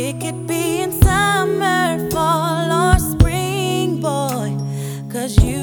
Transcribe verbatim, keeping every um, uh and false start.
It could be in summer, fall, or spring, boy, 'cause you